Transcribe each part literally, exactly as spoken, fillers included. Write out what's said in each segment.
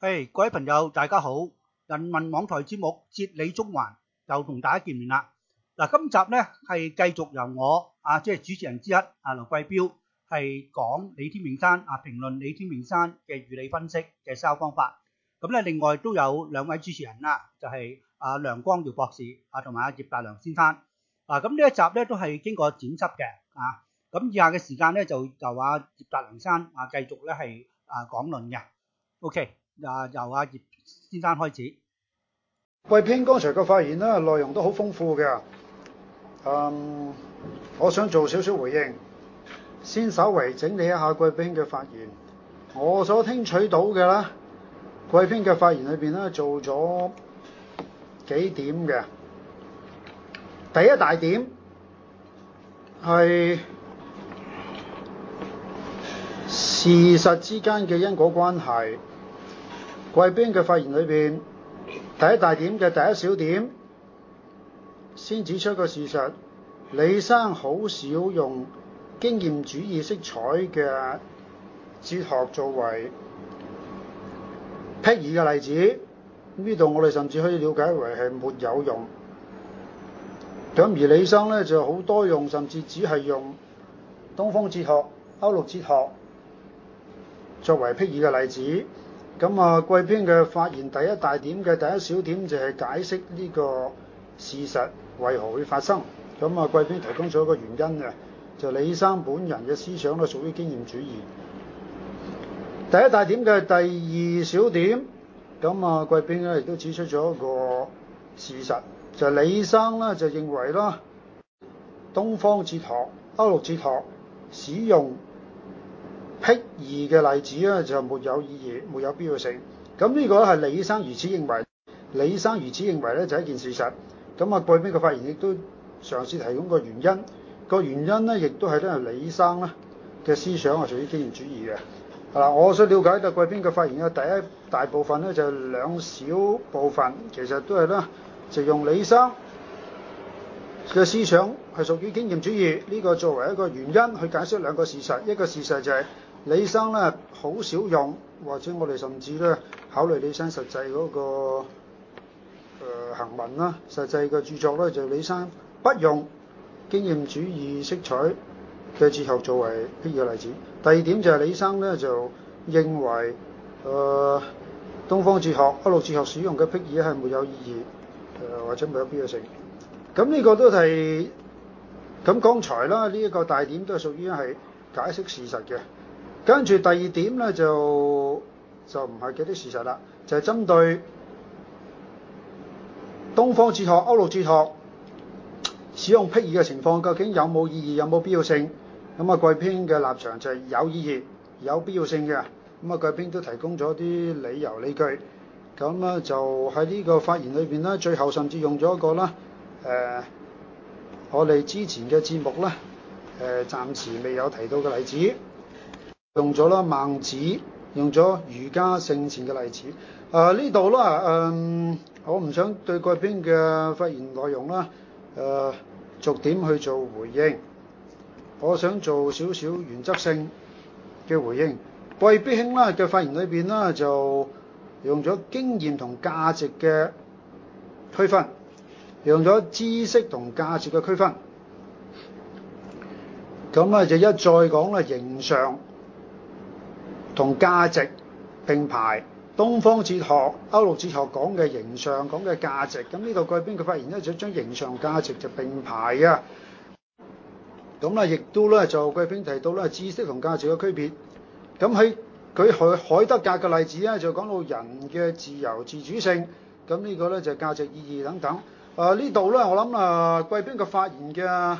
嘿，各位朋友，大家好！人民網台節目《哲理中環》又同大家見面啦。嗱，今集咧係繼續由我啊，即係主持人之一啊，劉貴標係講李天命山啊，評論李天命山嘅語理分析嘅思考方法。咁咧，另外都有兩位主持人啦，就係啊梁光耀博士啊，同埋阿葉大良先生。啊，咁呢一集咧都係經過剪輯嘅啊。咁以下嘅時間咧就由阿葉大良先生啊繼續咧係啊講論嘅。OK。啊，由阿葉先生開始。 貴編剛才嘅發言咧，內容都好豐富嘅。嗯，我想做少少回應，先稍微整理一下貴編嘅發言。我所聽取到嘅咧，貴編嘅發言裏邊咧做咗幾點嘅。第一大點係事實之間嘅因果關係。貴編嘅發言裏邊，第一大點嘅第一小點，先指出個事實：李生好少用經驗主義色彩嘅哲學作為辟義嘅例子。呢度我哋甚至可以了解為係沒有用。咁而李生呢，就好多用，甚至只係用東方哲學、歐陸哲學作為辟義嘅例子。咁啊，貴編嘅發言第一大點嘅第一小點就係解釋呢個事實為何會發生。咁啊，貴編提供咗一個原因嘅，就李生本人嘅思想咧屬於經驗主義。第一大點嘅第二小點，咁啊，貴編咧亦都指出咗一個事實，就係李生咧就認為啦，東方哲學、歐陸哲學使用辟義嘅例子咧就沒有意義，沒有必要性。咁呢個咧係李生如此認為，李生如此認為咧就係一件事實。咁啊，貴編嘅發言亦都嘗試提供個原因，個原因咧亦都係因為李生咧嘅思想係屬於經驗主義嘅。嗱，我所了解到貴編嘅發言嘅第一大部分咧就係兩小部分，其實都係咧就用李生嘅思想係屬於經驗主義呢個作為一個原因去解釋兩個事實。一個事實就係李生咧好少用，或者我哋甚至咧考慮李生實際嗰、那個、呃、行文啦，實際嘅著作咧就李生不用經驗主義色彩嘅哲學作為辟義嘅例子。第二點就係李生咧就認為誒、呃、東方哲學、歐陸哲學使用嘅辟義係沒有意義，誒、呃、或者沒有必要性。咁呢個都係咁剛才啦，呢、這、一個大點都係屬於係解釋事實嘅。跟住第二點咧就就唔係幾啲事實啦，就係、是、針對東方哲學、歐陸哲學使用辟義嘅情況，究竟有冇意義、有冇必要性？咁啊，貴編嘅立場就係有意義、有必要性嘅。咁啊，貴編都提供咗啲理由理據。咁咧就喺呢個發言裏邊咧，最後甚至用咗一個啦，誒、呃，我哋之前嘅節目咧，誒、呃，暫時未有提到嘅例子。用咗啦孟子，用咗儒家聖賢嘅例子。誒、呃、呢度啦，誒、呃、我唔想對貴編嘅發言內容啦，誒、呃、逐點去做回應。我想做少少原則性嘅回應。貴編啦嘅發言裏邊啦，就用咗經驗同價值嘅區分，用咗知識同價值嘅區分。咁咧就一再講啦，形上同價值並排，東方哲學、歐陸哲學講嘅形上，講嘅價值。咁呢度貴編嘅發言咧，就將形上價值就並排嘅。咁咧，亦都咧就貴編提到咧知識同價值嘅區別。咁喺舉海海德格嘅例子咧，就講到人嘅自由自主性。咁呢個咧就價值意義等等。啊呢度咧，我諗啊貴編嘅發言嘅誒、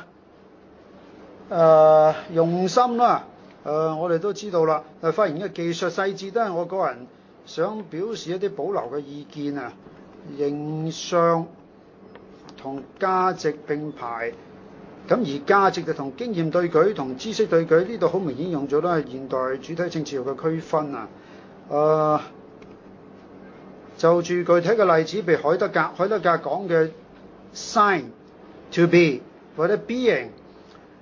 呃、用心啦。誒、呃，我哋都知道啦。誒，發言嘅技術細節都係我個人想表示一啲保留嘅意見啊。形上同價值並排，咁而價值就同經驗對舉、同知識對舉，呢度好明顯用咗啦現代主體性哲學嘅區分啊。誒、呃，就住具體嘅例子，譬如海德格，海德格講嘅 sign to be 或者 being，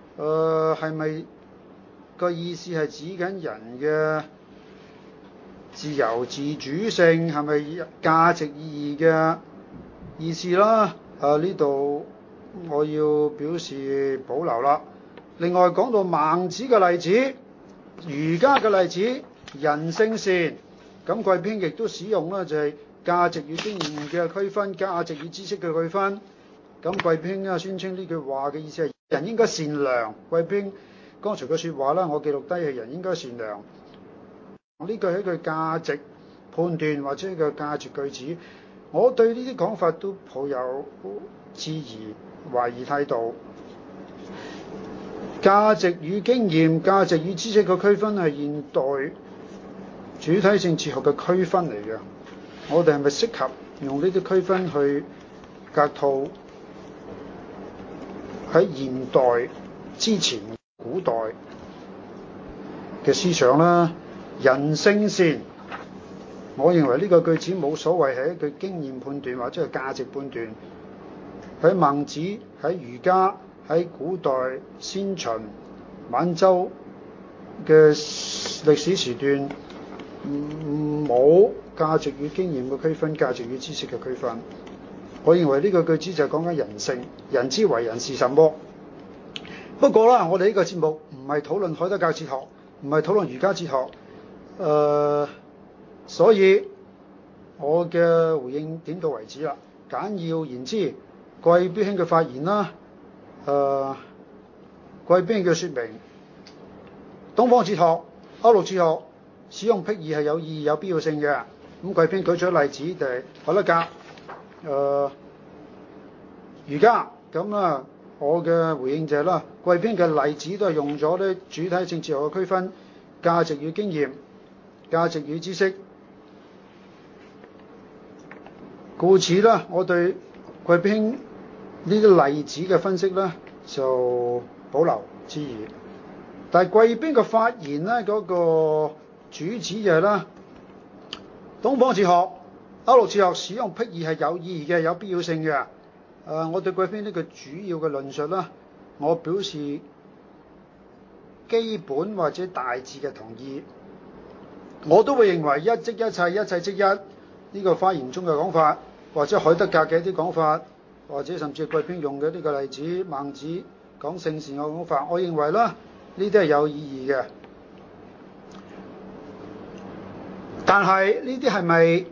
誒係咪？個意思係指緊人嘅自由自主性係咪價值意義嘅意思啦？啊，呢度我要表示保留啦。另外講到孟子嘅例子、儒家嘅例子，人性善，咁貴編亦都使用啦，就係價值與經驗嘅區分，價值與知識嘅區分。咁貴編啊宣稱呢句話嘅意思係人應該善良。貴編剛才嘅説話啦，我記錄低係人應該善良。呢句係一句價值判斷或者一個價值句子，我對呢啲講法都抱有質疑、懷疑態度。價值與經驗、價值與知識嘅區分係現代主體性哲學嘅區分嚟嘅。我哋係咪適合用呢啲區分去格套喺現代之前古代嘅思想啦？人性善，我認為呢個句子冇所謂係一句經驗判斷或者係價值判斷。喺孟子、喺儒家、喺古代先秦、晚周嘅歷史時段，冇價值與經驗嘅區分，價值與知識嘅區分。我認為呢個句子就係講緊人性，人之為人是什麼。不過啦，我哋呢個節目唔係討論海德格哲學，唔係討論儒家哲學，誒、呃，所以我嘅回應點到為止啦。簡要言之，貴標兄嘅發言啦，誒、呃，貴標兄嘅説明，東方哲學、歐陸哲學使用辟義係有意義、有必要性嘅。咁貴標舉咗例子就係海德格，誒、呃，儒家咁啦。我嘅回應就係、是、啦，貴編嘅例子都係用咗啲主體性哲學嘅區分，價值與經驗、價值與知識。故此啦，我對貴編呢啲例子嘅分析咧就保留質疑。但係貴編嘅發言咧嗰、那個主旨就係、是、啦，東方哲學、歐陸哲學使用辟義係有意義嘅、有必要性嘅。誒、呃，我對貴編呢個主要嘅論述啦，我表示基本或者大致嘅同意。我都會認為一即一切，一切即一呢、這個發言中嘅講法，或者海德格嘅一啲講法，或者甚至貴編用嘅呢個例子，孟子講性善嘅講法，我認為啦，呢啲係有意義嘅。但係呢啲係咪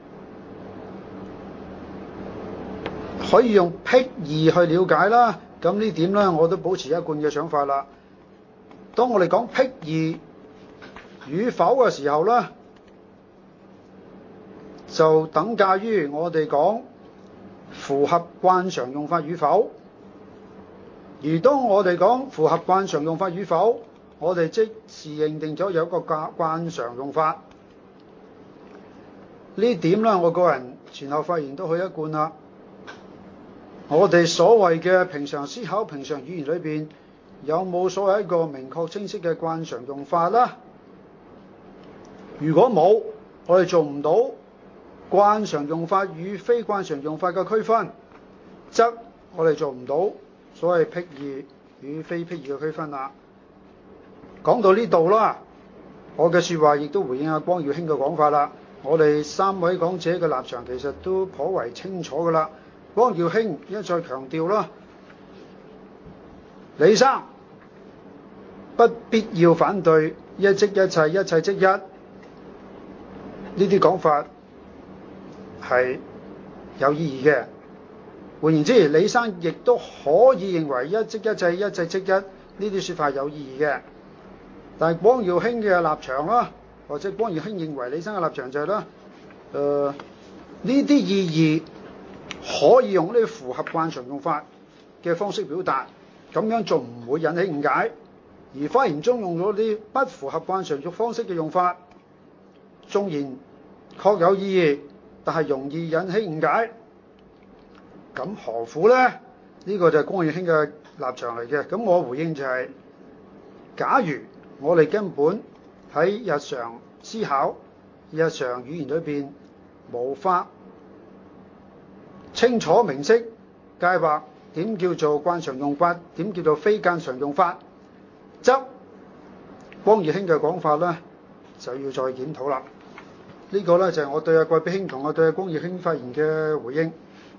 可以用辟義去了解啦？咁呢點呢，我都保持一貫嘅想法啦。當我哋講辟義與否嘅時候呢，就等價於我哋講符合慣常用法與否。而當我哋講符合慣常用法與否，我哋即是認定咗有一個慣慣常用法。呢點呢，我個人前後發言都好一貫啦。我哋所謂嘅平常思考、平常語言裏邊，有冇所謂一個明確清晰嘅慣常用法啦？如果冇，我哋做唔到慣常用法與非慣常用法嘅區分，則我哋做唔到所謂辟義與非辟義嘅區分啦。講到呢度啦，我嘅説話亦都回應阿光耀兄嘅講法啦。我哋三位講者嘅立場其實都頗為清楚㗎啦。光耀兄一再強調啦，李生不必要反對一即一切，一切即一呢啲講法係有意義嘅。換言之，李生亦都可以認為一即一切，一切即一呢啲説法有意義嘅。但係光耀兄嘅立場啦，或者光耀兄認為李生嘅立場就係、是、啦，誒呢啲意義可以用呢啲符合慣常用法嘅方式表達，咁樣仲唔會引起誤解。而發言中用咗啲不符合慣常用方式嘅用法，縱然確有意義，但係容易引起誤解。咁何苦呢？呢、這個就係光耀兄嘅立場嚟嘅。咁我回應就係、是，假如我哋根本喺日常思考、日常語言裏邊無法清楚明晰界劃點叫做慣常用法，點叫做非慣常用法，則光耀兄嘅講法呢就要再檢討啦。 呢個咧就係我對阿貴必兄同我對阿公義兄發言嘅回應。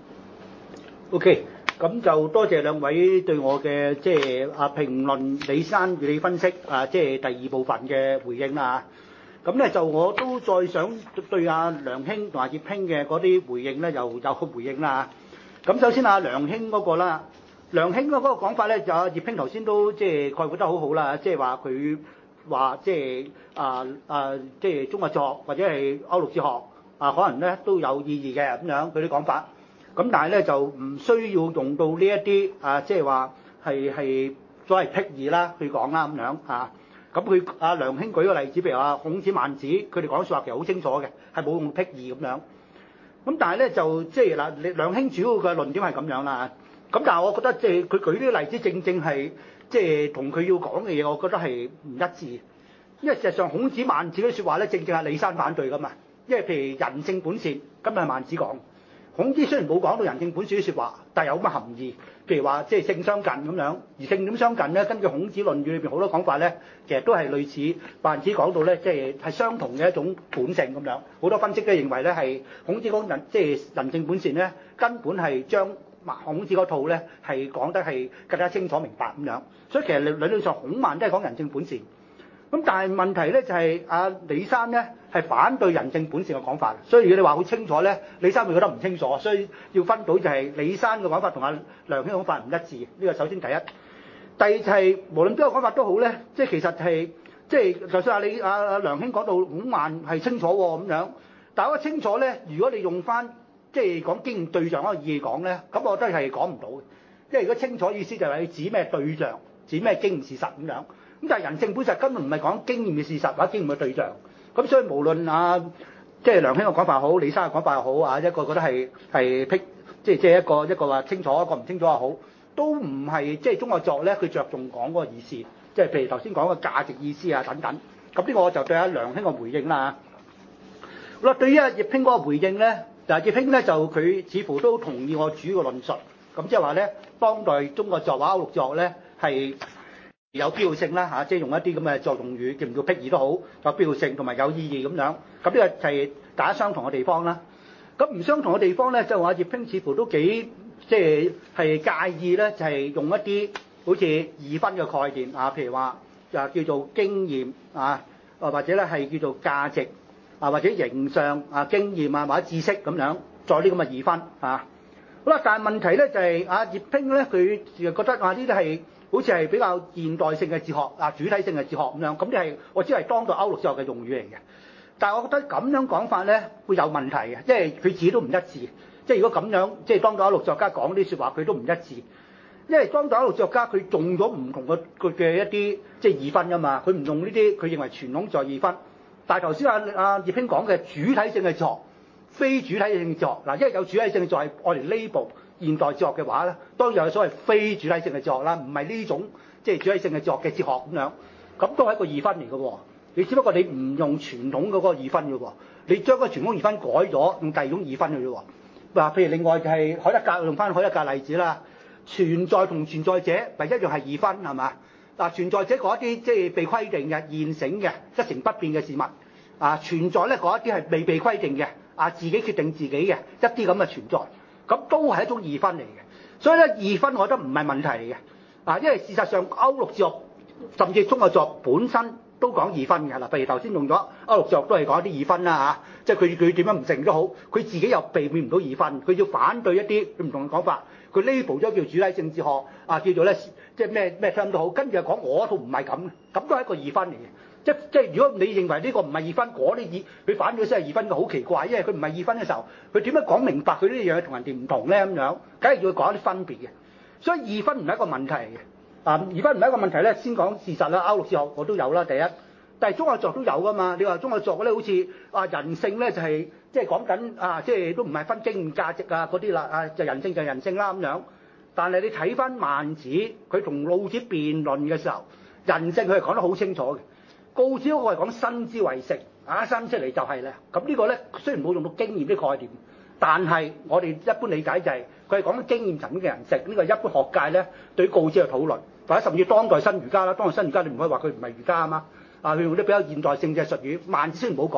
OK，咁就多謝兩位對我嘅即係啊評論李生與你分析啊，即係第二部分嘅回應啦。咁咧就我都再想對阿梁兄同阿葉兄嘅嗰啲回應咧，又有個回應啦。咁首先阿梁兄嗰個啦，梁兄嗰個講法咧，就阿葉兄頭先都即係概括得好好啦，即係話佢話即係啊啊即係中國作或者係歐陸哲學啊，可能咧都有意義嘅咁樣佢啲講法。咁但係咧就唔需要用到呢一啲啊，即係話係係所謂辟義啦去講啦咁樣啊。咁佢阿梁兄舉個例子，譬如話孔子、孟子，佢哋講説話其實好清楚嘅，係冇用辟義咁樣。咁但係咧就即係嗱，梁兄主要嘅論點係咁樣啦。咁但係我覺得即係佢舉呢啲例子，正正係即係同佢要講嘅嘢，我覺得係唔一致。因為事實上孔子、孟子啲説話咧，正正係李山反對噶嘛。因為譬如人性本善，今日係孟子講。孔子雖然冇講到人性本善啲説話，但係有乜含義？譬如話即係性相近咁樣，而性點相近咧？根據孔子論語裏邊好多講法咧，其實都係類似孟子講到咧，即係係相同嘅一種本性咁樣。好多分析都認為咧係孔子講人即係人性本善咧，根本係將孔子嗰套咧係講得係更加清楚明白咁樣。所以其實理論上孔孟都係講人性本善。咁但係問題咧就係、是、阿李生咧係反對人性本善嘅講法，所以如果你話好清楚咧，李生會覺得唔清楚，所以要分到就係李生嘅講法同阿梁兄嘅講法唔一致。呢、這個首先第一。第二就係、是、無論邊個講法都好咧，即係其實係即係就算阿李阿阿梁兄講到孔孟係清楚喎咁樣，但係我清楚咧，如果你用翻即係講經驗對象嗰個意義講咧，咁我覺得係講唔到嘅，因為如果清楚意思就係你指咩對象，指咩經驗事實咁樣。咁但係人性本實根本唔係講經驗嘅事實或者經驗嘅對象，咁所以無論啊即係梁兄嘅講法好，李生嘅講法又好啊，一個覺得係係辟即係即係一個一個話清楚，一個唔清楚又好，都唔係即係中國作咧，佢着重講嗰個意思，即係譬如頭先講嘅價值意思啊等等。咁呢個我就對阿梁兄嘅回應啦。好啦，對於阿葉兄嗰個回應咧，嗱葉兄咧就佢似乎都同意我主要嘅論述，咁即係話咧，當代中國作或歐陸作咧係有必要性啦嚇，即係用一啲咁嘅作用語，叫唔叫辟義都好，有必要性同埋有意義咁樣。咁呢個就係大家相同嘅地方啦。咁唔相同嘅地方咧，就話葉兄似乎都幾即係係介意咧，就係用一啲好似二分嘅概念啊，譬如話就叫做經驗啊，或者咧係叫做價值啊，或者形象啊、經驗啊或者知識咁樣，再呢咁嘅二分啊。好啦，但係問題咧就係啊葉兄咧，佢就覺得話呢啲係好似係比較現代性嘅哲學啊，主體性嘅哲學咁樣，咁即係我只係當到歐陸哲學嘅用語嚟嘅。但係我覺得咁樣講法咧會有問題嘅，因為佢自己都唔一致。即係如果咁樣，即係當代歐陸哲學家講啲説話，佢都唔一致。因為當代歐陸哲學家佢用咗唔同嘅佢嘅一啲即係二分㗎嘛，佢唔用呢啲，佢認為傳統在二分。但係頭先阿阿葉兄講嘅主體性嘅哲學，非主體性嘅哲學嗱，因為有主體性嘅哲學係愛嚟 label 現代哲學嘅話咧，當然有所謂非主體性嘅哲學啦，唔係呢種即係主體性嘅哲學嘅哲學咁樣，咁都係一個二分嚟嘅喎。你只不過你唔用傳統嗰個二分嘅喎，你將個傳統二分改咗，用第二種二分嘅啫喎。嗱，譬如另外就係海德格，用翻海德格例子啦，存在同存在者咪一樣係二分係嘛？嗱，存在者嗰一啲即係被規定嘅現成嘅一成不變嘅事物，啊存在咧嗰一啲係未被規定嘅，啊自己決定自己嘅一啲咁嘅存在，咁都係一種二分嚟嘅。所以咧二分我覺得唔係問題嚟嘅，啊因為事實上歐陸哲學甚至中國哲學本身都講二分嘅。嗱，譬如頭先用咗歐陸哲學都係講一啲二分啦嚇，即係佢佢點樣唔承都好，佢自己又避免唔到二分，佢要反對一啲唔同嘅講法，佢 label 咗叫主體性哲學啊，叫做咧即係咩咩 term 都好，跟住又講我套唔係咁，咁都係一個二分嚟嘅。即即係如果你認為呢個唔係二分，嗰啲二佢反咗先係二分嘅，好奇怪，因為佢唔係二分嘅時候，佢點樣講明白佢呢樣嘢同人哋唔同咧咁樣，梗係要講一啲分別嘅。所以二分唔係一個問題嚟嘅。啊，二分唔係一個問題咧，先講事實啦。歐陸哲學我都有啦，第一，但係中國哲學都有噶嘛。你話中國哲學咧，好似啊人性咧就係即係講緊啊，即係都唔係分經驗價值啊嗰啲啦，啊就人性就人性啦咁樣。但係你睇翻孟子，佢同老子辯論嘅時候，人性佢係講得好清楚嘅。告子嗰個係講生之為性，啊生出嚟就係咧。咁呢個咧雖然冇用到經驗啲概念，但係我哋一般理解就係佢係講緊經驗層面嘅人性。呢、這個一般學界咧對告子嘅討論，或者甚至當代新儒家啦，當代新儒家你唔可以話佢唔係儒家啊嘛。啊，佢用啲比較現代性嘅術語，孟子雖然冇講，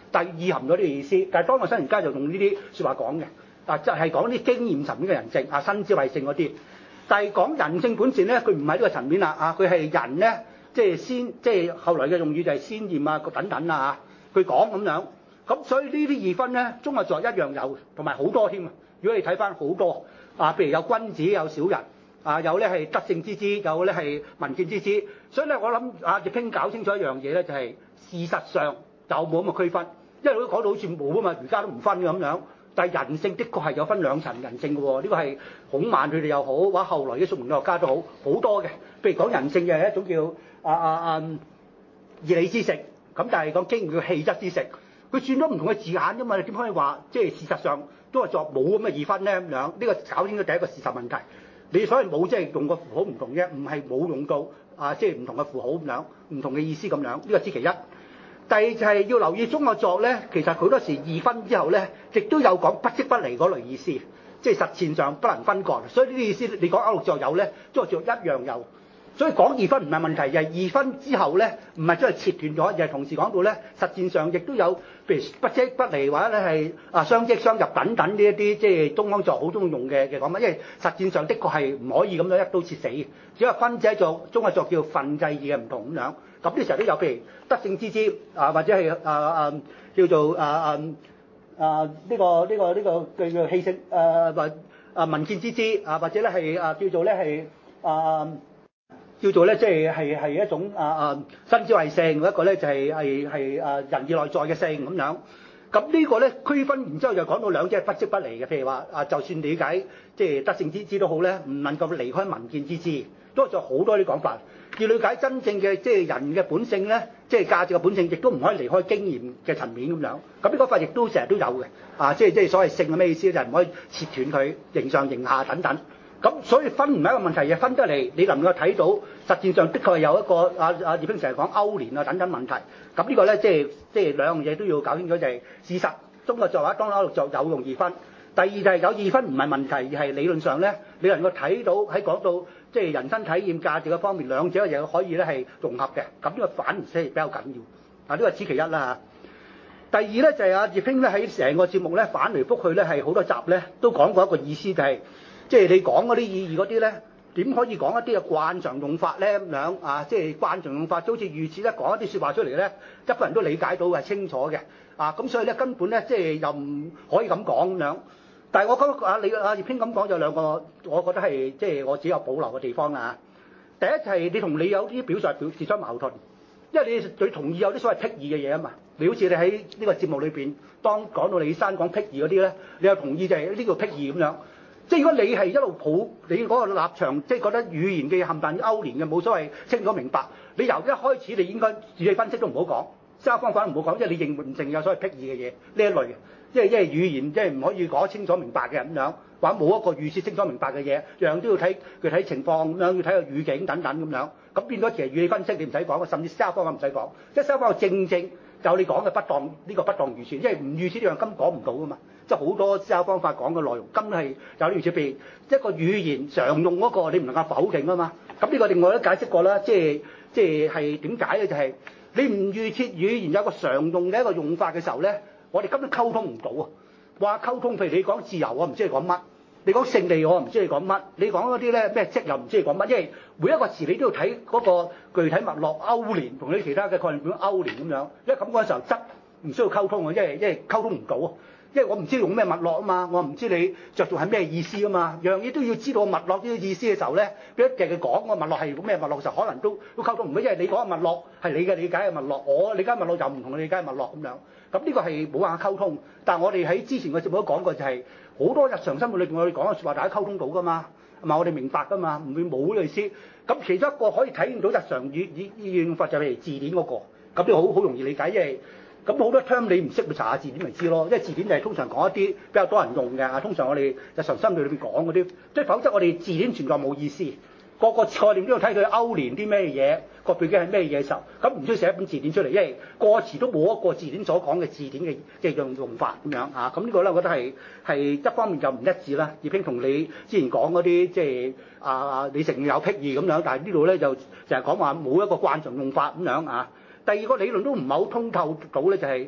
但係意含咗呢個意思。但係當代新人家就用呢啲説話講嘅，啊就係講啲經驗層面嘅人性啊，新智慧性嗰啲。但係講人性本善咧，佢唔係呢個層面啦啊，佢係人咧，即係先即係後來嘅用語就係先驗啊等等啊嚇，佢講咁樣。咁所以呢啲二分咧，中國作一樣有，同埋好多添啊！如果你睇翻好多啊，譬如有君子有小人啊，有咧係德性之資，有咧係民見之資。所以咧，我諗啊，葉兄搞清楚一樣嘢咧，就係、是、事實上就冇咁嘅區分，因為佢講到好似冇啊嘛，儒家都唔分咁樣。但係人性的確係有分兩層人性嘅喎，呢、這個係孔孟佢哋又好，或者後來啲宋明理學家都好好多嘅。譬如講人性嘅係一種叫啊啊啊義理之食，咁但係講經驗叫氣質之食。佢轉咗唔同嘅字眼啫嘛，你點可以話即係事實上都係作冇咁嘅二分咧咁樣？呢、這個搞清楚第一個事實問題。你所謂冇即係用個符號唔同啫，唔係冇用到啊，即係唔同嘅符號咁樣，唔同嘅意思咁樣。呢、這個知其一。第二就係要留意中國作咧，其實好多時二分之後咧，亦都有講不即不離嗰類意思，即係實踐上不能分割。所以呢啲意思你講歐陸作有咧，中國作一樣有。所以講二分唔係問題，而係二分之後咧，唔係真係切斷咗，而係同時講到咧，實踐上亦都有，譬如不即不離或者咧係啊相即相入等等呢一啲，即係東方作好中意用嘅嘅講法，因為實踐上的確係唔可以咁樣一刀切死，只係分者作中國作叫分際義嘅唔同咁樣。咁呢時候都有譬如德性之資啊，或者係啊啊叫做啊啊啊呢、這個呢、這個呢、這個叫做氣性啊或啊民見之資啊，或者咧係啊叫做咧係啊。叫做咧，即係係係一種啊啊新智慧性，一個咧就係係係啊仁義內在嘅性咁樣。咁呢個咧區分，然之後就講到兩者係不即不離嘅。譬如話啊，就算理解即係德性之資都好咧，唔能夠離開民見之資，都仲有好多啲講法。要理解真正嘅即係人嘅本性咧，即係價值嘅本性，亦都唔可以離開經驗嘅層面咁樣。咁呢個法亦都成日都有嘅。啊，即係即係所謂性係咩意思？就係唔可以切斷佢形上形下等等。咁所以分唔係一個問題，亦分得嚟，你能夠睇到實踐上的確係有一個啊啊葉兄成日講勾連啊等等問題。咁呢個咧即係即係兩樣嘢都要搞清楚，就係、是、事實中國作或者當歐陸作有用二分。第二就係有二分唔係問題，而係理論上咧，你能夠睇到喺講到即係人生體驗價值嘅方面，兩者嘅嘢可以咧係融合嘅。咁呢個反而先係比較緊要。啊，呢個此其一啦。第二咧就係阿葉兄咧喺成個節目咧反嚟覆去咧係好多集咧都講過一個意思，就係、是。即係你講嗰啲意義嗰啲咧，點可以講一啲嘅慣常用法咧咁樣啊？即係慣常用法，就好似如此咧講一啲説話出嚟咧，一般人都理解到係清楚嘅啊。咁所以咧根本咧即係又唔可以咁講咁樣。但係我覺得啊，你阿葉兄咁講有兩個，我覺得係即係我只有保留嘅地方啊。第一就係你同你有啲表述表自相矛盾，因為你最同意有啲所謂僻義嘅嘢啊嘛。你好似你喺呢個節目裏邊，當講到李生講僻義嗰啲咧，你又同意就係呢個僻義咁樣。即係如果你係一路抱你嗰個立場，即係覺得語言嘅冚唪唥勾連嘅冇所謂清楚明白，你由一開始你應該自己分析都唔好講，思考方法都唔好講，因為你認唔成有所謂僻義嘅嘢呢一類，因為因為語言即係唔可以講清楚明白嘅咁樣，或者冇一個預設清楚明白嘅嘢，樣樣都要睇具體情況咁樣，要睇個語境等等咁樣，咁變咗其實語理分析你唔使講，甚至思考方法唔使講，即係思考方法正正就你講嘅不當呢、呢個不當預設，因為唔預設呢樣根本講唔到噶嘛。即係好多思考方法講嘅內容，根本係有啲預設，譬如一個語言常用嗰個，你唔能夠否定啊嘛。咁呢個另外都解釋過啦，即係即係係點解咧？就係、是、你唔預設語言有個常用嘅一個用法嘅時候咧，我哋根本溝通唔到啊。話溝通，譬如你講自由，我唔知你講乜；你講勝利，我唔知你講乜；你講嗰啲咧咩積又唔知你講乜。因為每一個詞你都要睇嗰個具體脈絡勾連，同你其他嘅概念點勾連咁樣。因為咁嗰陣時候，則唔需要溝通啊，因為因為溝通唔到啊。因為我唔知用咩脈絡啊嘛，我唔知你着重係咩意思啊嘛，樣嘢都要知道脈絡呢個意思嘅時候咧，俾一嘅佢講個脈絡係咩脈絡嘅時候，可能都都溝通唔到，因為你講嘅脈絡係你嘅理解嘅脈絡，我理解脈絡又唔同你理解嘅脈絡咁樣，咁呢個係冇辦法溝通。但係我哋喺之前嘅節目都講過、就是，就係好多日常生活裏邊我哋講嘅説話，大家溝通到噶嘛，係嘛？我哋明白噶嘛，唔會冇呢個意思。咁其中一個可以體驗到日常語語語用法就係字典嗰、那個，咁都好好容易理解，因為。咁好多 term 你唔識，咪查下字典咪知咯。因為字典就係通常講一啲比較多人用嘅，通常我哋日常生活裏邊講嗰啲，即係否則我哋字典存在冇意思。個個概念都要睇佢勾連啲咩嘢，個背景係咩嘢時候，咁唔需要寫一本字典出嚟，因為個詞都冇一個字典所講嘅字典嘅嘅用用法咁樣啊。咁呢個咧，我覺得係係一方面就唔一致啦。葉兄同你之前講嗰啲即係啊，你承認有僻義咁樣，但係呢度咧就就係講話冇一個慣常用法咁樣啊。第二個理論都唔係好通透到咧，就係、是、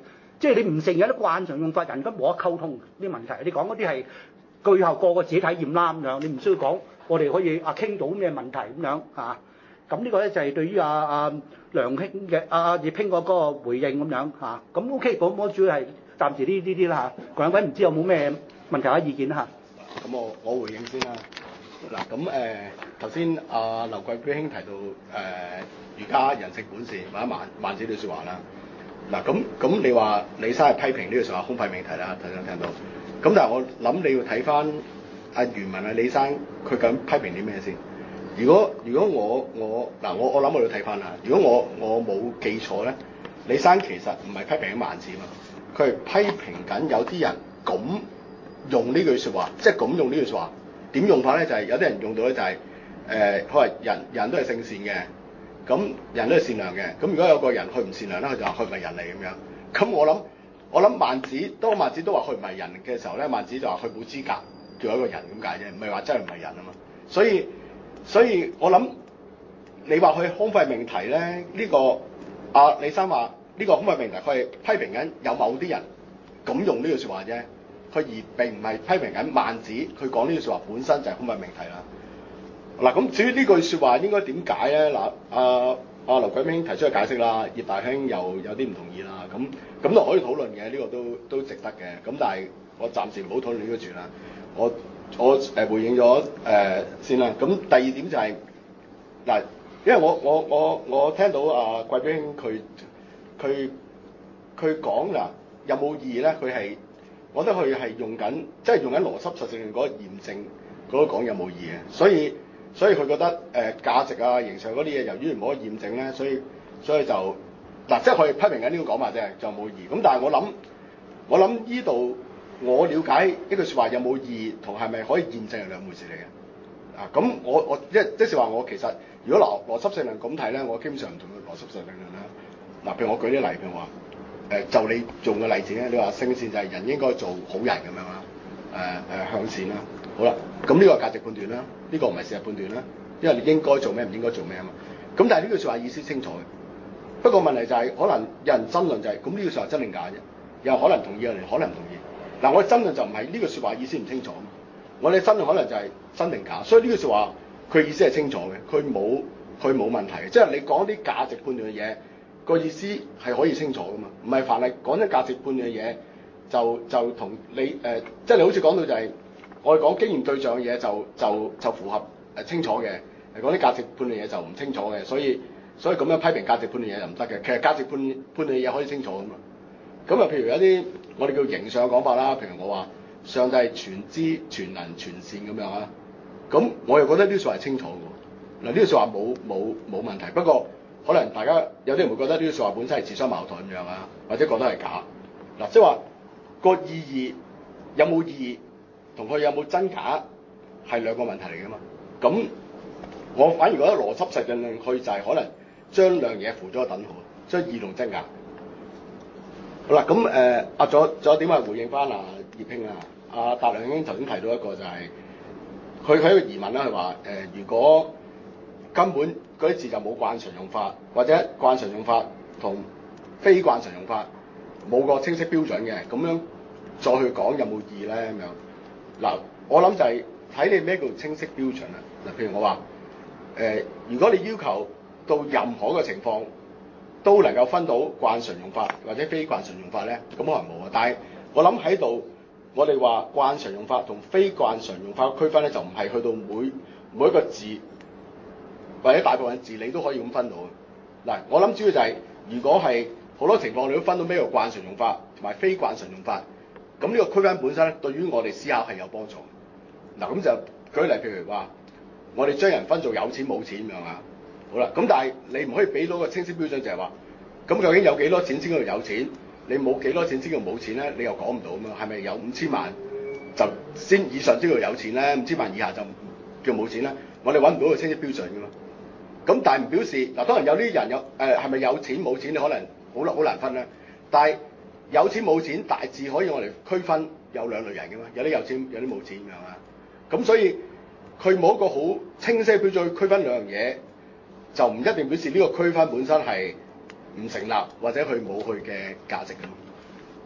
即係你唔承認啲慣常用法，人都冇得溝通啲問題。你講嗰啲係句後個個自己體驗啦咁樣，你唔需要講我哋可以啊傾到咩問題咁樣嚇。咁、啊、呢個咧就係對於阿、啊、阿、啊、梁兄嘅阿阿葉兄嗰個回應咁樣嚇。咁 OK，咁我主要係暫時呢呢啲啦嚇。兩位唔知有冇咩問題啊意見嚇？ 咁我我回應先啦。嗱咁誒頭先阿劉貴標兄提到誒儒家人性本善或者孟孟子呢句説話啦。嗱咁咁你話李生係批評呢句説話空廢命題啦，頭先聽到。咁但係我諗你要睇翻阿原文啊李生佢咁批評啲咩先？如果如果我我嗱我我諗我要睇翻啦。如果我我冇記錯咧，李生其實唔係批評緊孟子嘛，佢係批評緊有啲人咁用呢句説話，即係咁用呢句説話。點用法咧？就係、是、有啲人用到咧、就是，就係誒，佢話人人都係性善嘅，咁人都係善良嘅。咁如果有個人佢唔善良咧，佢就話佢唔係人嚟咁樣。咁我諗我諗孟子，當孟子都話佢唔係人嘅時候咧，孟子就話佢冇資格叫一個人咁解啫，唔係話真係唔係人啊嘛。所以所以我諗你話佢空廢命題咧，呢、這個阿、啊、李生話呢個空廢命題，佢係批評緊有某啲人咁用呢句説話啫。佢而並唔係批評緊孟子，佢講呢句説話本身就係空廢命題啦。嗱咁至於呢句説話應該點解咧？嗱，阿阿劉貴兵提出嘅解釋啦，葉大兄又有啲唔同意啦。咁咁都可以討論嘅，呢、這個都都值得嘅。咁但係我暫時唔好討論呢個住啦。我我誒、呃、回應咗誒、呃、先啦。咁第二點就係、是、嗱，因為我我我我聽到阿、啊、貴兵佢佢佢講嗱有冇意義咧？佢係我覺得佢係用緊，即係用緊邏輯實證嗰個驗證嗰個講有冇意嘅，所以所以佢覺得誒、呃、價值啊、形象嗰啲嘢，由於唔可以驗證咧，所以所以就嗱，即係佢批評緊呢個講法啫，就冇意義。咁但係我諗，我諗呢度我了解一句説話有冇意義同係咪可以驗證係兩回事嚟嘅。啊，咁我我即即係話我其實如果邏邏輯性論咁睇咧，我基本上唔同佢邏輯性論啦。嗱、啊，譬如我舉啲例，譬如話。誒就你用嘅例子咧，你話性善就係人應該做好人咁樣啦，誒、呃、誒、呃、向善啦，好啦，咁呢個係價值判斷啦，呢、這個唔係事實判斷啦，因為你應該做咩唔應該做咩啊嘛，咁但係呢句説話意思清楚嘅，不過問題就係、是、可能有人爭論就係、是，咁呢句説話真定假啫？有可能同意，有人可能唔同意。嗱，我哋爭論就唔係呢句説話意思唔清楚啊嘛，我哋爭論可能就係真定假，所以呢句説話佢意思係清楚嘅，佢冇佢冇問題嘅，即係你講啲價值判斷嘅嘢。個意思係可以清楚噶嘛？唔係凡係講緊價值判斷嘅嘢，就就同你誒、呃，即係你好似講到就係、是、我哋講經驗對象嘅嘢，就就就符合誒、呃、清楚嘅。講啲價值判斷嘢就唔清楚嘅，所以所以咁樣批評價值判斷嘢就唔得嘅。其實價值判判斷嘅嘢可以清楚噶嘛。咁啊，譬如有啲我哋叫形上嘅講法啦，譬如我話上帝係全知、全能、全善咁樣啊。咁我又覺得呢啲説話係清楚嘅。嗱，呢啲説話冇冇冇問題，不過。可能大家有啲人會覺得呢啲説話本身係自相矛盾咁樣啊，或者覺得係假嗱，即係話個意義有冇意義同佢有冇真假係兩個問題嚟㗎嘛。咁我反而覺得邏輯實證論佢就係可能將兩嘢扶咗個等號，將義同真假。好啦，咁誒啊，仲有仲有點係回應翻啊葉兄啊，阿達良兄頭先提到一個就係佢佢一個疑問啦，佢話誒如果根本嗰啲字就冇慣常用法，或者慣常用法同非慣常用法冇個清晰標準嘅，咁樣再去講有冇意義咧咁樣？嗱，我諗就係睇你咩叫清晰標準啦。嗱，譬如我話誒、呃，如果你要求到任何嘅情況都能夠分到慣常用法或者非慣常用法咧，咁可能冇啊。但係我諗喺度，我哋話慣常用法同非慣常用法嘅區分咧，就唔係去到每每一個字。或者大部分字你都可以咁分到嘅。嗱，我諗主要就係、是、如果係好多情況你都分到咩叫慣常用法同埋非慣常用法，咁呢個區分本身咧對於我哋思考係有幫助。嗱，咁就舉例，譬如話我哋將人分做有錢冇錢咁樣啊，好啦，咁但係你唔可以俾到個清晰標準就係話，咁究竟有幾多錢先叫做有錢？你冇幾多錢先叫冇錢咧？你又講唔到啊嘛？係咪有五千萬就先以上先叫有錢咧？五千萬以下就叫冇錢咧？我哋揾唔到個清晰標準㗎嘛。咁但係唔表示嗱，當然有啲人有誒係咪有錢冇錢，你可能好難好難分啦。但係有錢冇錢大致可以我哋區分有兩類人嘅嘛，有啲有錢有啲冇錢咁樣啊。咁所以佢冇一個好清晰嘅標準去區分兩樣嘢，就唔一定表示呢個區分本身係唔成立或者佢冇佢嘅價值嘅。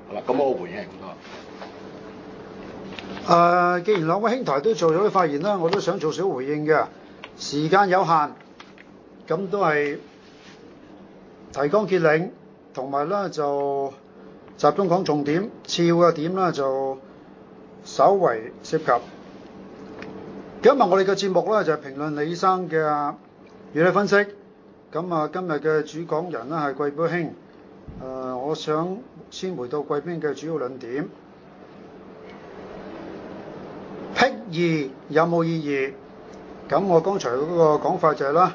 好啦，咁我回應係咁多。 誒、呃，既然兩位兄台都做咗啲發言啦，我都想做少回應嘅。時間有限，咁都係提綱挈領，同埋咧就集中講重點，次要嘅點咧就稍為涉及。今日我哋嘅節目咧就係、是、評論李生嘅語理分析。咁啊，今日嘅主講人咧係貴標兄。誒、呃，我想先回到貴邊嘅主要論點。辟易有冇意義？咁我剛才嗰個講法就係啦，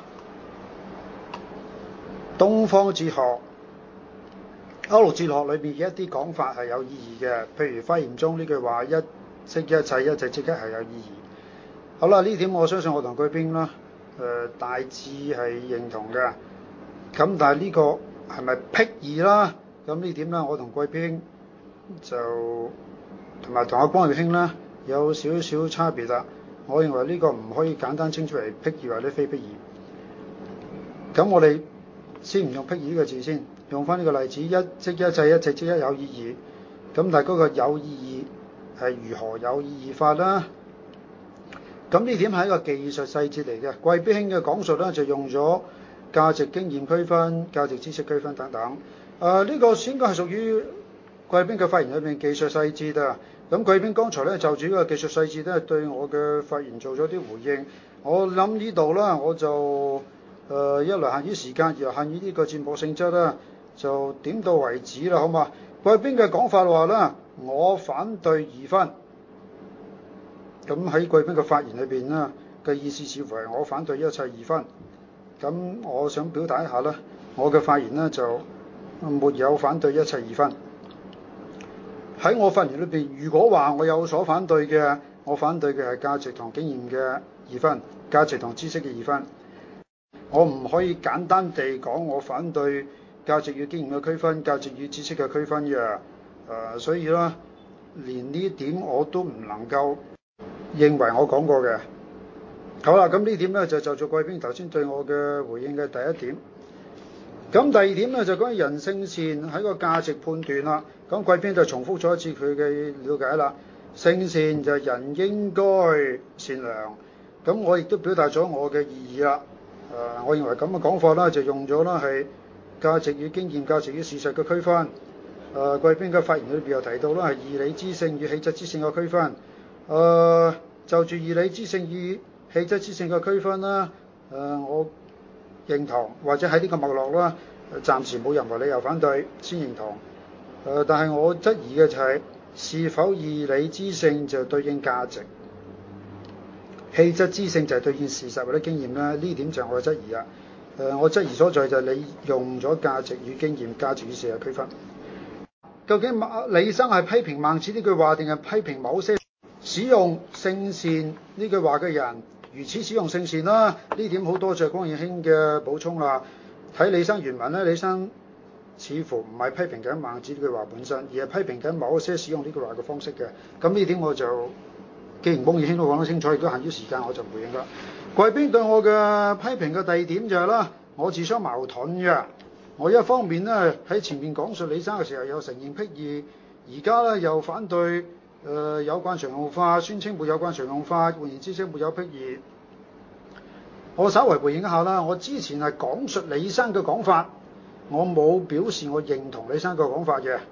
東方哲學、歐陸哲學裏面嘅一啲講法係有意義嘅，譬如華嚴中呢句話一即一切，一切即一係有意義。好啦，呢點我相信我同貴邊啦，誒、呃、大致係認同嘅。咁但係呢個係咪辟易啦？咁呢點咧，我同貴邊就同埋同阿光耀兄啦有少少差別啦。我認為呢個唔可以簡單稱之為辟易或者非辟易。咁我哋先唔用辟易呢個字先，用翻呢個例子，一即一切，一切即一有意義。咁但係嗰個有意義係如何有意義法啦？咁呢點係一個技術細節嚟嘅。貴標兄嘅講述咧就用咗價值經驗區分、價值知識區分等等。誒、呃、呢、這個應該係屬於貴邊嘅發言裏面技術細節啊。咁貴邊剛才咧就住呢個技術細節咧對我嘅發言做咗啲回應。我諗呢度啦，我就誒、呃、一來限於時間，二來限於呢個節目性質啦，就點到為止啦，好嘛？貴邊嘅講法話啦，我反對二分。咁喺貴邊嘅發言裏邊啦嘅意思似乎係我反對一切二分。咁我想表達一下啦，我嘅發言呢就沒有反對一切二分。喺我發言裏邊，如果話我有所反對嘅，我反對嘅係價值同經驗嘅二分，價值同知識嘅二分。我唔可以簡單地講我反對價值與經驗嘅區分，價值與知識嘅區分嘅。誒、呃，所以啦，連呢點我都唔能夠認為我講過嘅。好啦，咁呢點呢，就就做貴邊頭先對我嘅回應嘅第一點。咁第二點呢，就關於人性善喺個價值判斷啦。咁貴邊就重複咗一次佢嘅了解啦。性善就係人應該善良。咁我亦都表達咗我嘅意義啦。誒、呃，我認為咁嘅講法啦，就用咗啦係價值與經驗、價值與事實嘅區分。誒、呃，貴邊嘅發言裏邊又提到啦係義理知性與氣質知性嘅區分。誒、呃，就住義理知性與氣質知性嘅區分啦。誒、呃，我認同，或者喺呢個脈絡啦，暫時冇任何理由反對，先認同。誒、呃，但係我質疑嘅就係、是、是否義理知性就對應價值，氣質知性就係對應事實或者經驗咧？呢點就係我嘅質疑啊。誒、呃，我質疑所在就係你用咗價值與經驗、價值與事實區分。究竟李生係批評孟子呢句話，定係批評某些使用性善呢句話嘅人？如此使用性善啦，呢點好多謝光耀兄嘅補充啦。睇李生原文咧，李生似乎唔係批評緊孟子呢句話本身，而係批評緊某些使用呢句話嘅方式嘅。咁呢點我就既然光耀兄都講得清楚，亦都限於時間，我就唔回應啦。貴邊對我嘅批評嘅第二點就係、是、啦，我自相矛盾嘅。我一方面咧喺前面講述李生嘅時候有承認辟易，而家咧又反對誒、呃、有關常用化，宣稱沒有關常用化，換言之，沒有辟易。我稍為回應一下啦，我之前係講述李生嘅講法，我冇表示我認同李生嘅講法嘅。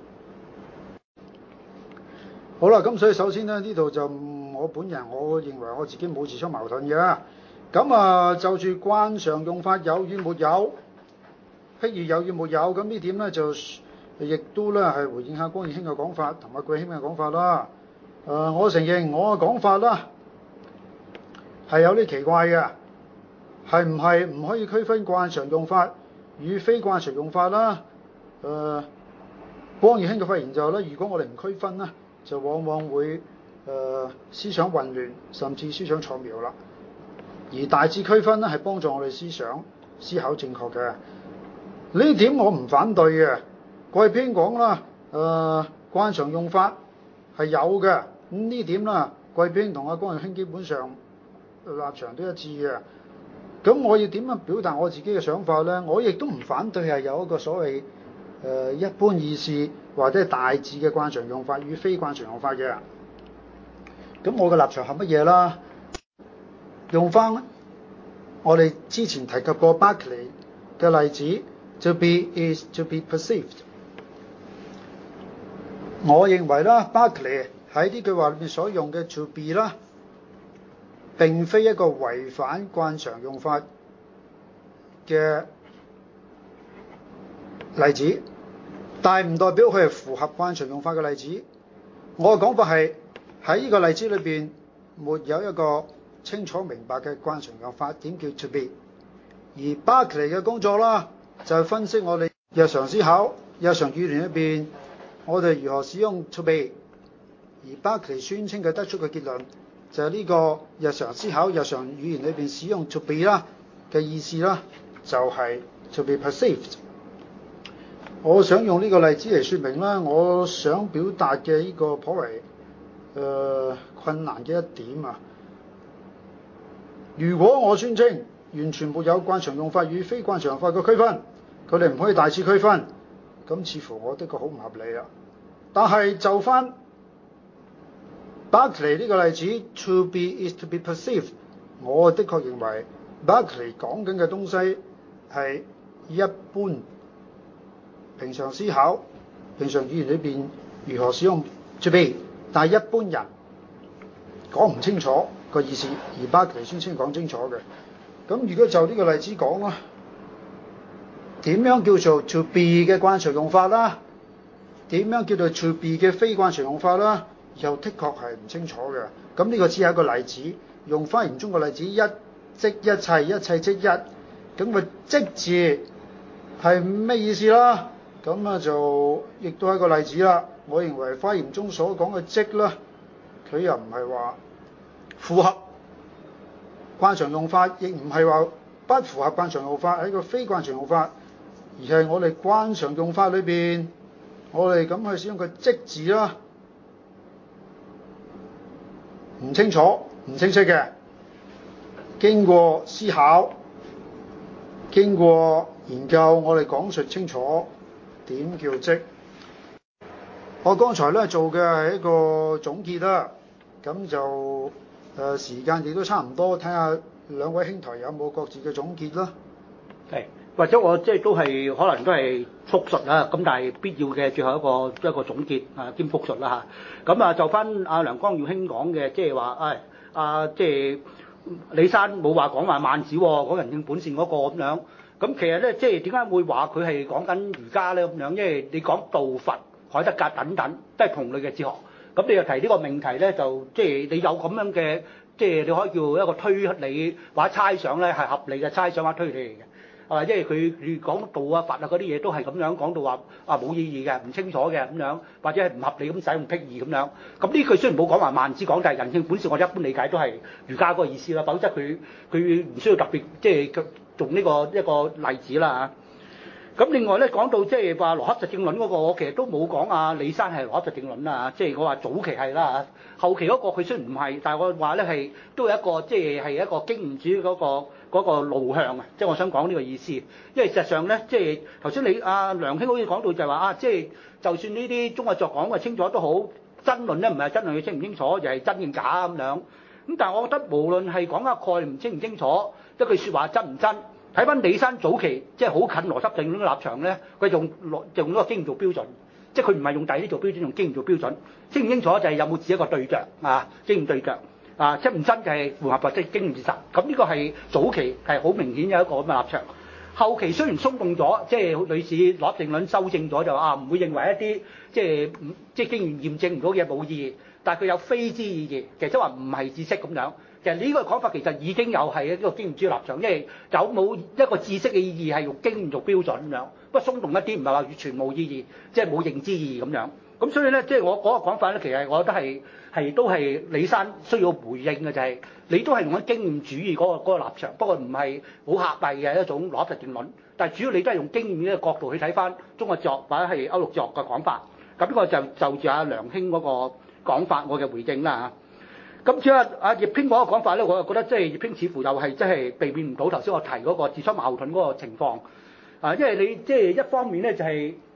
好啦，咁所以首先呢，呢度就我本人，我認為我自己冇自相矛盾嘅。咁啊，就住慣常用法有與沒有，辟易有與沒有，咁呢點呢，就亦都咧係回應下光耀兄嘅講法同埋貴兄嘅講法啦。誒、呃，我承認我嘅講法啦係有啲奇怪嘅，係唔係唔可以區分慣常用法與非慣常用法啦？誒、呃，光耀兄嘅發言就係咧，如果我哋唔區分咧，就往往會誒、呃、思想混亂，甚至思想錯謬啦。而大致區分咧係幫助我哋思想思考正確嘅。呢點我唔反對嘅。貴邊講啦，誒、呃、慣常用法係有嘅。咁呢點啦，貴邊同阿光耀兄基本上立場都一致嘅。咁我要點樣表達我自己嘅想法呢？我亦都唔反對係有一個所謂誒、呃、一般意思或者係大致嘅慣常用法與非慣常用法嘅。咁我嘅立場係乜嘢啦？用翻我哋之前提及過 Berkeley 嘅例子 ，to be is to be perceived。我認為啦 ，Berkeley 喺呢句話裏面所用嘅 to be 啦，並非一個違反慣常用法嘅例子，但係唔代表佢係符合慣常用法嘅例子。我嘅講法係喺呢個例子裏邊沒有一個清楚明白嘅慣常用法點叫 to be， 而 Berkeley 嘅工作啦就係分析我哋日常思考、日常語言裏邊我哋如何使用 to be， 而 Berkeley 宣稱嘅得出嘅結論就係呢個日常思考、日常語言裏邊使用 to be 啦嘅意思啦，就係 to be perceived。我想用呢個例子嚟說明啦，我想表達嘅呢個頗為誒、呃、困難嘅一點啊。如果我宣稱完全沒有慣常用法與非慣常用法嘅區分，佢哋唔可以大致區分，咁似乎我的確好唔合理啦。但係就翻 Berkeley 呢個例子 ，to be is to be perceived， 我的確認為 Berkeley 講緊嘅東西係一般平常思考、平常語言裏邊如何使用 to be， 但係一般人講唔清楚個意思，而 Berkeley 宣稱講清楚嘅。咁如果就呢個例子講啦，點樣叫做 to be 嘅慣常用法啦？點樣叫做 to be 嘅非慣常用法啦？又的確係唔清楚嘅。咁呢個只係一個例子，用翻言中個例子，一即一切，一切即一。咁個即字係咩意思啦？咁啊就亦都係一個例子啦。我認為花言中所講嘅即啦，佢又唔係話符合慣常用法，亦唔係話不符合慣常用法，係一個非慣常用法，而係我哋慣常用法裏邊，我哋咁去使用個即字啦，唔清楚、唔清晰嘅。經過思考、經過研究，我哋講述清楚點叫即。我剛才咧做嘅係一個總結啦，咁就誒、呃、時間亦都差唔多，睇下兩位兄台有冇各自嘅總結啦。 係，或者我即係都係可能都係複述啦，咁但係必要嘅最後一個一個總結啊兼複述啦嚇。咁啊就翻阿梁光耀兄講嘅，即係話誒啊即係李山冇話講話萬子喎，講人性本善嗰個咁樣。咁其實咧即係點解會話佢係講緊儒家咧咁樣？因為你講道佛、海德格等等都係同類嘅哲學。咁你又提呢個命題咧，就即係你有咁樣嘅，即係你可以叫一個推理或者猜想咧，係合理嘅猜想或者推理嚟嘅。啊，因為佢佢講道啊、佛啊嗰啲嘢都係咁樣講到話啊冇意義嘅、唔清楚嘅咁樣，或者係唔合理咁使用僻義咁樣。咁呢句雖然冇講話萬子講，但係人性本善，我一般理解都係儒家嗰個意思啦。否則佢佢唔需要特別即係用呢個一個例子啦嚇。咁另外咧講到即係話羅克實證論嗰個，我其實都冇講啊李山係羅克實證論啦，即係我話早期係啦嚇，後期嗰個佢雖然唔係，但係我話咧係都有一個即係係一個經驗主義嗰個。嗰個路向啊，即係我想講呢個意思，因為實際上咧，即係頭先你阿梁兄好似講到就係話啊，即係就算呢啲中國作講嘅清楚都好，真論咧唔係真論佢清唔清楚，又係真定假咁樣。咁但係我覺得無論係講個概念清唔清楚，一句説話真唔真，睇翻李山早期即係好近邏輯證論嘅立場咧，佢用用嗰個經驗做標準，即係佢唔係用第啲做標準，用經驗做標準，清唔清楚就係有冇指一個對象啊，經驗對象。啊，即唔真就係符合或者經驗事實，咁呢個係早期係好明顯有一個咁嘅立場。後期雖然鬆動咗，即係類似攞定論修正咗就話啊，唔會認為一啲即係唔即係經驗驗證唔到嘅嘢冇意義，但係佢有非之意義，其實即係話唔係知識咁樣。其實呢個講法其實已經有係一個經驗主義立場，因為有冇一個知識嘅意義係用經驗做標準咁樣。不過鬆動一啲，唔係話完全冇意義，即係冇認知意義咁樣。咁所以咧，即係我嗰個講法咧，其實我覺得係係都係李山需要回應嘅，就係、是、你都係用緊經驗主義嗰、那個那個立場，不過唔係好狹隘嘅一種邏輯定論。但係主要你都係用經驗呢個角度去睇翻中國作或者係歐陸作嘅講法。咁呢個就就住阿梁兄嗰個講法，我嘅回應啦嚇。咁至於阿阿葉兄嗰個講法咧，我就覺得即係葉兄似乎又係即係避免唔到頭先我提嗰個自相矛盾嗰個情況。啊，因為你即係一方面咧就係、是、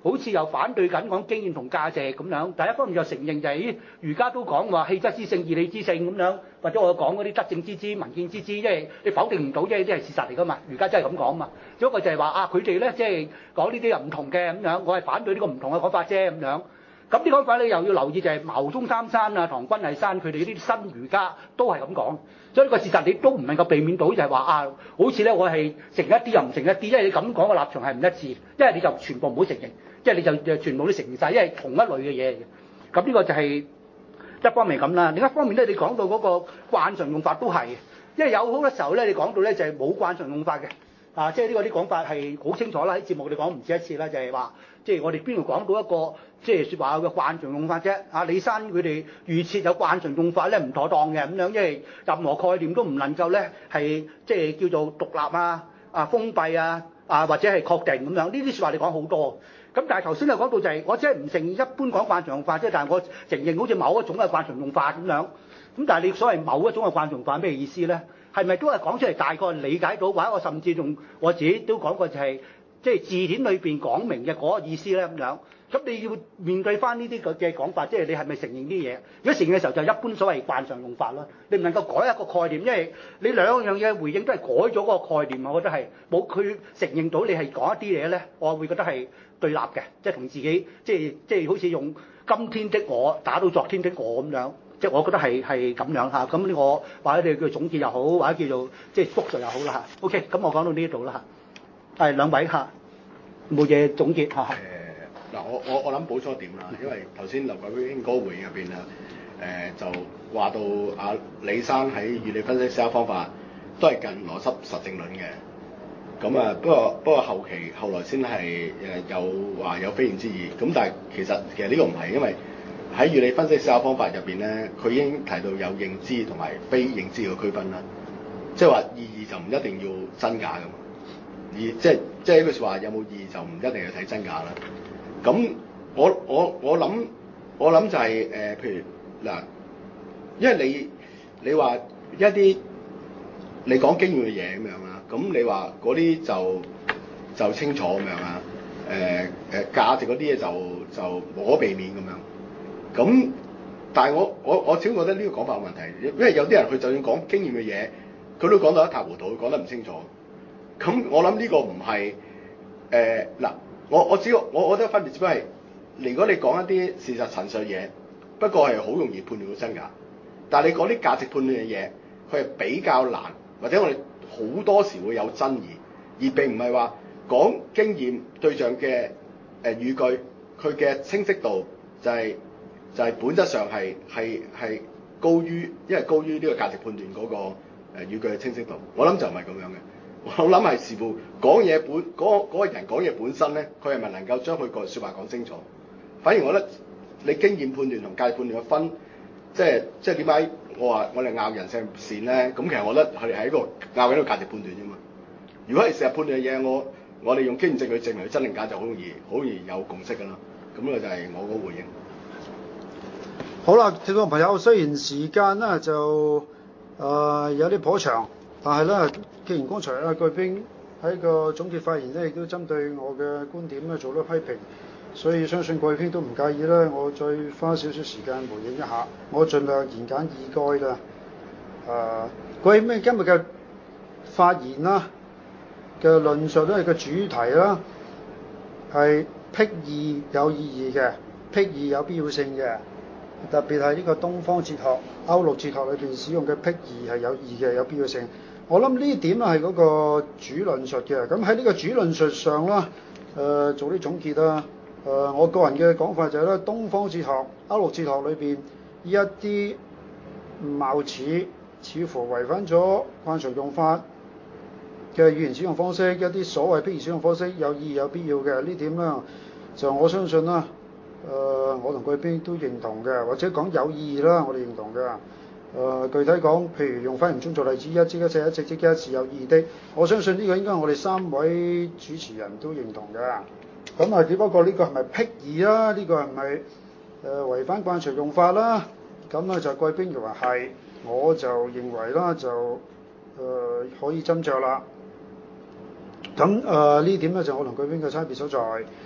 好似又反對緊講經驗同價值咁樣。第一方面就承認就係、是、咦，儒家都講話氣質之性、義理之性咁樣，或者我講嗰啲德政之資、民見之資，即係你否定唔到，即係啲係事實嚟㗎嘛。儒家真係咁講嘛。只不過就係話啊，佢哋咧即係講呢啲又唔同嘅咁樣，我係反對呢個唔同嘅講法啫咁樣。咁啲講法你又要留意就係牟宗三山啊、唐君毅山佢哋呢啲新儒家都係咁講，所以呢個事實你都唔能夠避免到就係話啊，好似咧我係承一啲又唔承一啲，因為你咁講嘅立場係唔一致，一係你就全部唔好承認，即係你就全部都承認晒，因為同一類嘅嘢嚟嘅。咁呢個就係一方面咁啦，另一方面咧你講到嗰個慣常用法都係，因為有好多時候咧你講到咧就係冇慣常用法嘅。啊，即係呢個啲講法係好清楚啦，喺節目你講唔止一次啦，就係話，即係我哋邊度講到一個即係説話嘅慣常用法啫？啊，李生佢哋預設有慣常用法咧唔妥當嘅咁樣，因為任何概念都唔能夠咧係即係叫做獨立啊、啊封閉啊、啊或者係確定咁樣，呢啲説話你講好多。咁但係頭先又講到就係、是，我只係唔承認一般講慣常用法啫，但係我承認好似某一種嘅慣常用法咁樣。咁但係你所謂某一種嘅慣常用法咩意思咧？係咪都係講出嚟大概理解到，或者我甚至仲我自己都講過就係、是，即係字典裏邊講明嘅嗰個意思咧咁樣。咁你要面對翻呢啲嘅講法，即係你係咪承認啲嘢？如果承認嘅時候，就一般所謂慣常用法咯。你唔能夠改一個概念，因為你兩樣嘢回應都係改咗嗰個概念，我覺得係冇佢承認到你係講一啲嘢咧，我會覺得係對立嘅，即係同自己即係即係好似用今天的我打到昨天的我咁樣。即係我覺得係係咁樣嚇，咁呢我或者你叫總結又好，或者叫做即係複述又好啦嚇。OK，咁我講到呢度啦嚇。係兩位嚇，冇嘢總結嚇。誒嗱、呃，我我我諗補充一點啦，因為頭先劉貴標兄嗰個回應入邊啊，誒、呃、就話到阿李生喺語理分析思考方法都係近邏輯實證論嘅。咁啊，不過不過後期後來先係誒有話有非認之義。咁但係其實其實呢個唔係，因為喺語理分析思考方法入邊咧，佢已經提到有認知同埋非認知嘅區分啦。即係話意義就唔一定要真假噶嘛，而即係即係一句説話，有冇意義就唔一定要睇真假啦。咁我我我諗我諗就係、是、誒、呃，譬如嗱，因為你你話一啲你講經驗嘅嘢咁樣啦，咁你話嗰啲就就清楚咁樣啊，誒、呃、誒價值嗰啲嘢就就無可避免咁樣。咁，但係我我我始終覺得呢個講法有問題，因為有啲人佢就算講經驗嘅嘢，佢都講到一塌糊塗，講得唔清楚。咁我諗呢個唔係誒嗱，我我只我我覺得分別只不過係，如果你講一啲事實陳述嘢，不過係好容易判斷到真假。但係你講啲價值判斷嘅嘢，佢係比較難，或者我哋好多時會有爭議，而並唔係話講經驗對象嘅誒、呃、語句，佢嘅清晰度就係、是。就係本質上係係係高於，因為高於呢個價值判斷嗰、那個誒、呃、語句嘅清晰度。我諗就唔係咁樣嘅。我諗係視乎講嘢本嗰、那個那個人講嘢本身咧，佢係咪能夠將佢個説話講清楚？反而我覺得你經驗判斷同價值判斷嘅分，即係即係點解我話我哋拗人性善咧？咁其實我覺得佢哋係一個拗緊一個價值判斷啫嘛。如果係成日判斷嘅嘢，我我哋用經驗證據證明佢真定假就好容易好容易有共識㗎啦。咁呢個就係我嗰個回應。 好啦，聽眾朋友，雖然時間咧就誒、呃、有啲頗長，但係咧，既然剛才阿貴標喺個總結發言咧，亦都針對我嘅觀點咧做咗批評，所以相信貴標都唔介意咧，我再花少少時間回應一下，我盡量言簡意賅啦。誒、呃，貴標今日嘅發言啦嘅論述咧個主題啦係辟義有意義嘅，辟義有必要性嘅。特別係呢個東方哲學、歐陸哲學裏邊使用嘅辟義係有義嘅、有必要性。我諗呢點係嗰個主論述嘅。咁喺呢個主論述上啦，誒、呃、做啲總結啦。誒、呃、我個人嘅講法就係、是、咧，東方哲學、歐陸哲學裏邊一啲貌似似乎違反咗慣常用法嘅語言使用方式，一啲所謂辟義使用方式有意義、有必要嘅呢點啦，就我相信啦。誒、呃，我同貴標都認同嘅，或者講有意義啦，我哋認同嘅。誒、呃，具體講，譬如用翻原中做例子，一即一寫，一直即一是有意義的。我相信呢個應該我哋三位主持人都認同嘅。咁啊，只不過呢個係咪辟義啦？呢、這個係咪誒違反慣常用法啦？咁啊就貴標認為係，我就認為啦就誒、呃、可以斟酌啦。咁誒呢點咧就我同貴標嘅差別所在。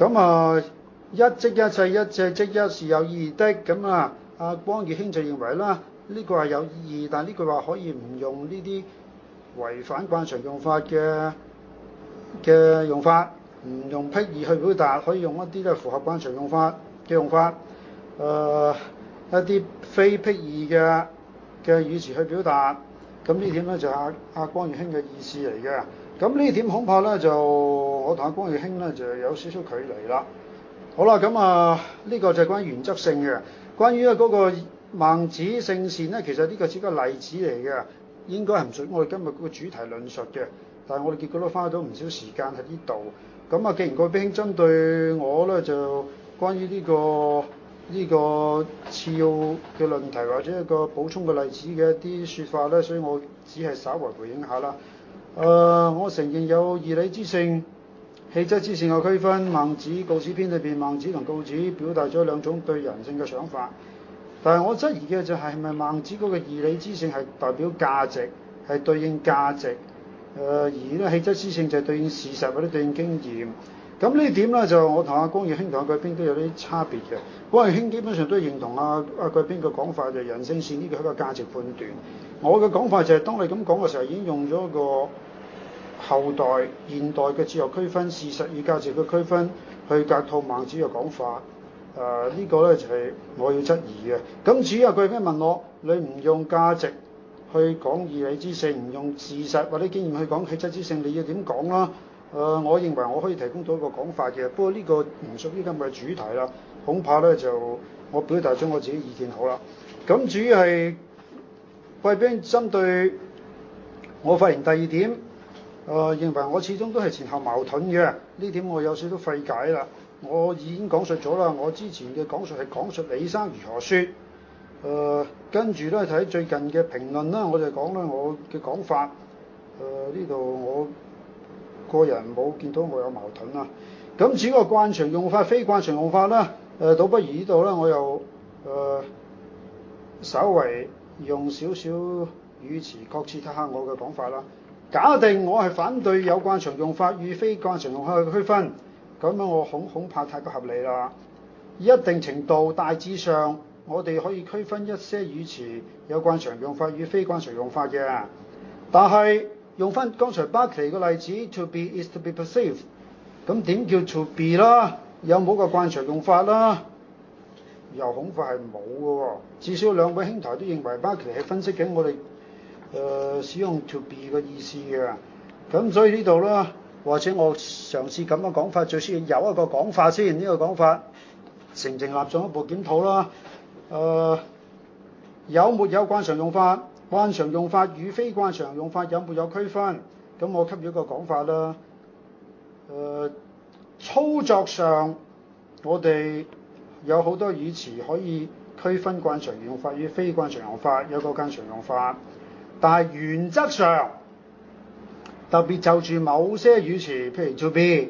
咁啊一即一切，一切即一是有意義的。咁啊，阿光義興就認為啦，呢個係有意義，但呢句話可以唔用呢啲違反慣常用法嘅嘅用法，唔用僻義去表達，可以用一啲咧符合慣常用法嘅用法。誒、呃、一啲非僻義嘅嘅語詞去表達，咁呢點咧就係阿阿光義興嘅意思嚟嘅。咁呢點恐怕咧就我同阿光義興咧就有少少距離啦。好啦，咁啊呢個就係關於原則性嘅，關於咧嗰個孟子聖善咧，其實呢個只係個例子嚟嘅，應該係唔屬於我哋今日嗰個主題論述嘅。但係我哋結果都花咗唔少時間喺呢度。咁啊，既然貴賓兄針對我咧就關於呢個呢個次要嘅論題或者一個補充嘅例子嘅一啲説法咧，所以我只係稍為回應下啦。誒、呃，我承認有義理之性、氣質之性嘅區分。孟子《告子篇》裏邊，孟子同告子表達咗兩種對人性嘅想法。但係我質疑嘅就係係咪孟子嗰個義理之性係代表價值，係對應價值？誒、呃，而咧氣質之性就係對應事實或者對應經驗。咁呢點咧就我同阿光義興同阿貴賓都有啲差別嘅。光義興基本上都認同阿阿貴賓嘅講法，就係人性善呢個係一個價值判斷。我嘅講法就係、是、當你咁講嘅時候，已經用咗一個後代現代嘅哲學區分事實與價值嘅區分去格套孟子嘅講法。誒、呃這個、呢個咧就係、是、我要質疑嘅。咁至於阿貴賓問我，你唔用價值去講義理之性，唔用事實或者經驗去講氣質之性，你要點講啦？誒、呃，我認為我可以提供到一個講法嘅，不過呢個唔屬於今日嘅主題啦。恐怕咧就我表達咗我自己意見好啦。咁至於係貴賓針對我發言第二點，誒、呃、認為我始終都係前後矛盾嘅，呢點我有少少費解啦。我已經講述咗啦，我之前嘅講述係講述李生如何説。誒、呃，跟住咧睇最近嘅評論啦，我就講啦我嘅講法。誒呢度我個人冇見到我有矛盾啦。咁至於個慣常用法、非慣常用法啦，誒、呃、倒不如呢度咧，我又誒、呃、稍為用少少語詞確切睇下我嘅講法啦。假定我係反對有慣常用法與非慣常用法嘅區分，咁樣我恐恐怕太不合理啦。一定程度大致上，我哋可以區分一些語詞有慣常用法與非慣常用法嘅，但係用翻剛才巴奇嘅例子 ，to be is to be perceived， 咁點叫 to be 啦？有冇個慣常用法啦？又恐怕係冇嘅喎。至少兩位兄台都認為巴奇係分析緊我哋誒、呃、使用 to be 嘅意思嘅。咁所以呢度啦，或者我嘗試咁嘅講法，最需要有一個講法先，呢、這個講法成唔成立進一步檢討啦。誒、呃，有沒有慣常用法？慣常用法與非慣常用法有沒有區分？咁我給予一個講法啦。誒、呃，操作上我哋有好多語詞可以區分慣常用法與非慣常用法，有個慣常用法。但係原則上，特別就住某些語詞，譬如 to be，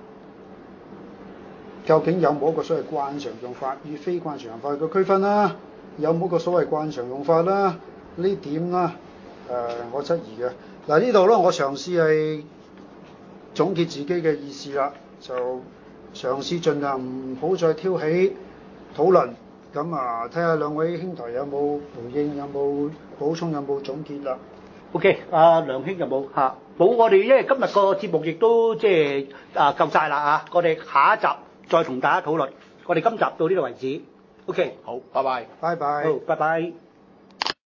究竟有冇一個所謂慣常用法與非慣常用法嘅區分啦？有冇個所謂慣常用法啦？呢點啦，誒、呃，我質疑嘅。嗱呢度咧，我嘗試係總結自己嘅意思啦，就嘗試盡量唔好再挑起討論。咁啊，睇下兩位兄台有冇回應，有冇補充，有冇總結啦。 O.K. 阿梁兄有冇嚇？冇，我哋因為今日個節目亦都即係啊夠晒啦啊！我哋下一集再同大家討論。我哋今集到呢度為止。O.K. 好，拜拜。 拜拜。 好，拜拜。